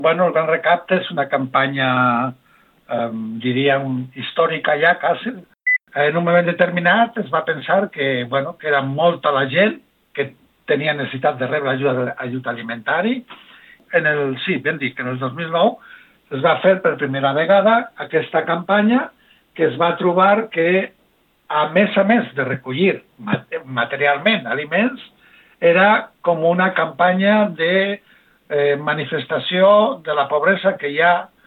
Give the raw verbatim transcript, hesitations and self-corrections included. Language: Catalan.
Bueno, el Gran Recapte és una campanya, eh, diríem, històrica ja, quasi. En un moment determinat es va pensar que, bueno, que era molta la gent que tenia necessitat de rebre ajuda, ajut alimentari. En el, sí, ben dit, en el dos mil nou es va fer per primera vegada aquesta campanya que es va trobar que, a més a més de recollir materialment aliments, era com una campanya de eh, manifestació de la pobresa que hi ha